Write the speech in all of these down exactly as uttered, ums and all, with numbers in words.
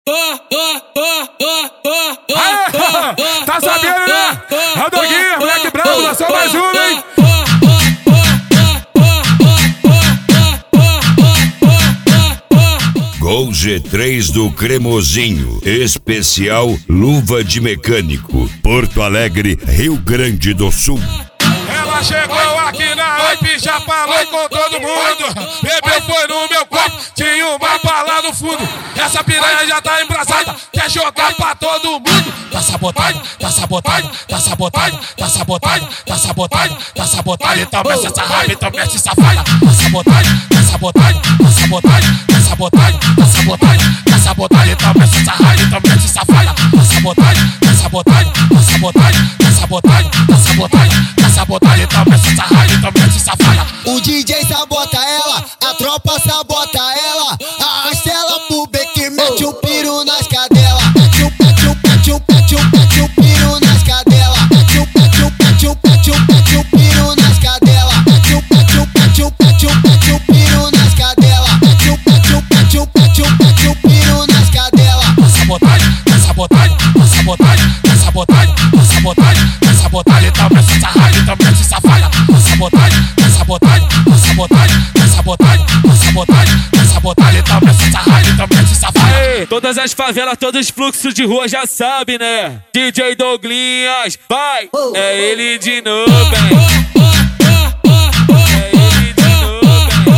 Tá sabendo, né? É o Doguinho, moleque bravo, lançou mais uma, hein? Gol G três do Cremosinho, especial Luva de Mecânico, Porto Alegre, Rio Grande do Sul. Ela chegou aqui na hype, já falou com todo mundo. Bebeu foi no meu copo, tinha uma bala no fundo. Essa piranha já tá embrasada, quer jogar pra todo mundo. Tá sabotagem, tá sabotagem, tá sabotagem, tá sabotagem, tá sabotagem, tá sabotagem. Então mexe essa hype, então mexe essa falha. Tá sabotagem, tá sabotagem, tá sabotagem, tá sabotagem, tá sabotagem, tá sabotagem. Então mexe essa hype, então mexe essa falha. Tá sabotagem, tá sabotagem, tá sabotagem, tá sabotagem, tá sabotagem, tá sabotagem. Então mexe essa hype, então mexe essa falha. O D J sabota ela, a tropa sabota ela. Arrasta ela pro beco e mete o piro nas cadelas. Mete o, mete o, mete o, mete o, mete o piro nas cadelas. Mete o, mete o, mete o, mete o, mete o piro nas cadelas. Mete o, mete o, mete o, mete o, mete o piro nas cadelas. Mete o, mete o, mete o, mete o, mete o piro nas cadelas. Tá sabotagem, tá sabotagem, tá sabotagem, tá sabotagem, tá sabotagem, tá sabotagem. Então mexe essa hype, então mexe essa falha. Tá sabotagem, tá sabotagem, tá sabotagem, tá sabotagem, tá sabotagem, tá sabotagem. Então mexe essa hype, então mexe essa falha. Todas as favelas, todos os fluxos de rua já sabe, né? D J Douglinhas, vai! É ele de novo, hein? É ele de novo,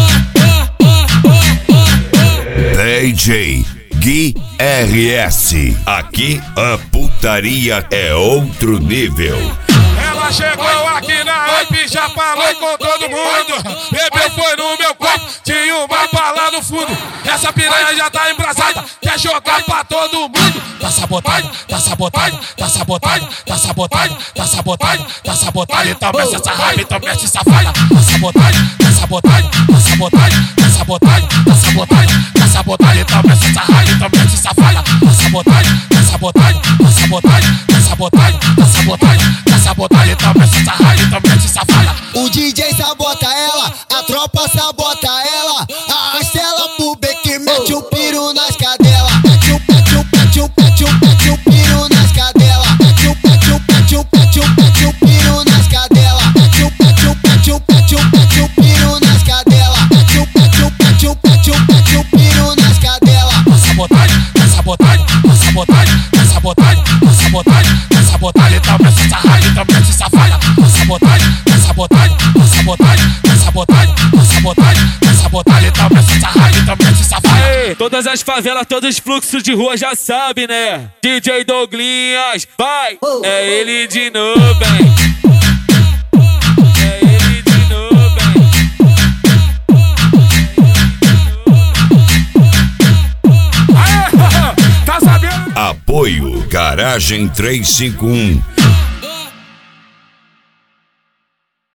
hein? D J Gui R S. Aqui a putaria é outro nível. Ela chegou aqui na hype, já falou com todo mundo. Bebeu foi no meu copo, tinha uma bala no fundo. Essa piranha já tá embrasada, quer jogar pra todo mundo. Tá sabotagem, tá sabotagem, tá sabotagem, tá sabotagem, tá sabotagem, tá sabotagem. Então mexe essa hype, então mexe essa falha. Tá sabotagem, tá sabotagem, tá sabotagem, tá sabotagem, tá sabotagem, tá sabotagem. Então mexe essa hype, então mexe essa falha. Tá sabotagem, tá sabotagem, tá sabotagem, tá sabotagem, tá sabotagem, tá sabotagem. Então mexe essa hype, então mexe essa falha. O D J sabota ela, a tropa sabota ela. Arrasta ela pro beco e mete o piro nas cadelas. Mete o, mete o, mete o, mete o, mete o piro nas cadelas. Mete o, mete o, mete o, mete o, mete o piro nas cadelas. Mete o, mete o, mete o, mete o, mete o piro nas cadelas. Mete o, mete o, mete o, mete o, mete o piro nas cadelas. Tá sabotagem, tá sabotagem, tá sabotagem, tá sabotagem, tá sabotagem, tá sabotagem. Então mexe essa hype, então mexe essa falha. Tá sabotagem, tá sabotagem, tá sabotagem, tá sabotagem, tá sabotagem, tá sabotagem. Então mexe essa hype, então mexe essa falha. Todas as favelas, todos os fluxos de rua já sabe, né? D J Douglinhas, vai! É ele de novo, hein? É ele de novo, Tá sabendo? Apoio Garagem trezentos e cinquenta e um.